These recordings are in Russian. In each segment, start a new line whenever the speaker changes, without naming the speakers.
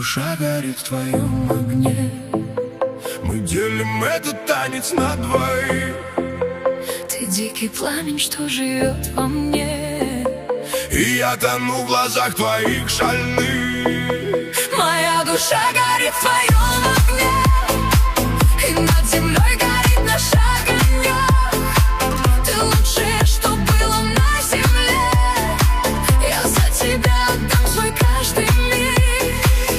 душа горит в твоем огне. Мы делим этот танец на двоих.
Ты дикий пламень, что живет во мне,
и я тону в глазах твоих шальных.
Моя душа горит в твоем огне, и над землей горит наш огонек. Ты лучшее, что было на земле. Я за тебя отдам свой каждый миг.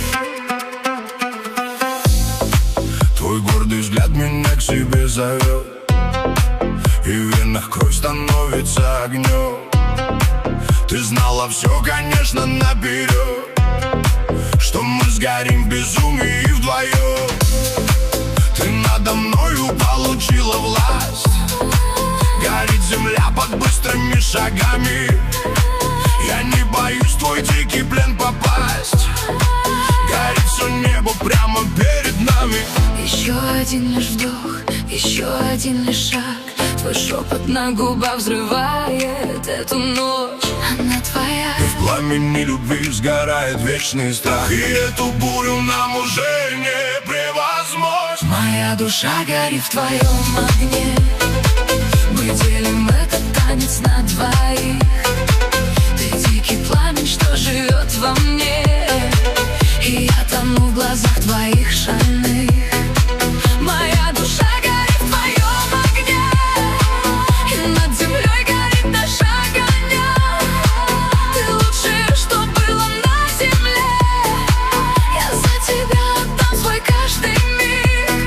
Твой гордый взгляд меня к себе зовет, и в венах кровь становится огнем. Ты знала все, конечно, наперед, что мы сгорим в безумии вдвоем. Ты надо мною получила власть, горит земля под быстрыми шагами. Я не боюсь в твой дикий плен попасть, горит все небо прямо перед нами.
Еще один лишь вдох, еще один лишь шаг. Твой шепот на губах взрывает эту ночь, она твоя.
И в пламени любви сгорает вечный страх, и эту бурю нам уже не превозмочь.
Моя душа горит в твоем огне. Мы делим этот танец на двоих. Ты дикий пламень, что живет во мне, и я тону в глазах твоих шальных. Моя душа горит в твоем огне, и над землей горит наш огонек. Ты лучшее, что было на земле. Я за тебя отдам свой каждый миг.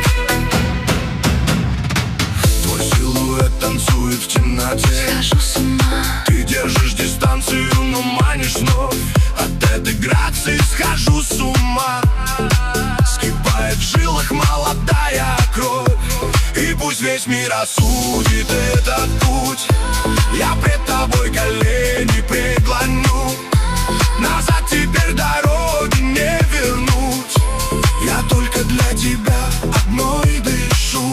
Твой силуэт танцует в темноте,
Схожу с ума.
ты держишь дистанцию, но манишь вновь. От этой грации схожу с ума. Скипает в жилах молодая кровь, и пусть весь мир осудит этот путь, я пред тобой колени преклоню. Назад теперь дороги не вернуть, я только для тебя одной дышу.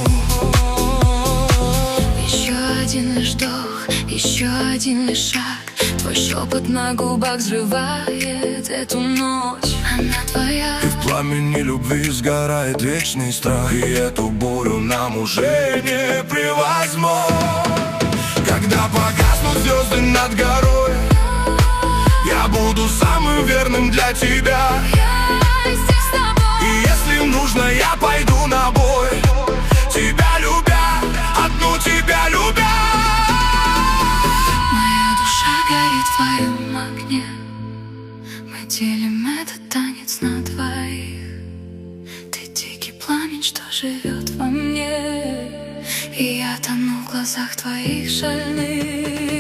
Еще один лишь вдох, еще один лишь шаг. Твой шепот на губах взрывает эту ночь, она твоя.
И в пламени любви сгорает вечный страх, и эту бурю нам уже не превозмочь. Когда погаснут звезды над горой, я буду самым верным для тебя.
Я здесь с тобой.
И если нужно, я пойду на бой, тебя любя, одну тебя любя.
Моя душа горит в твоем огне. Мы делим этот танец на двоих. Ты дикий пламень, что живет во мне, и я тону в глазах твоих шальных.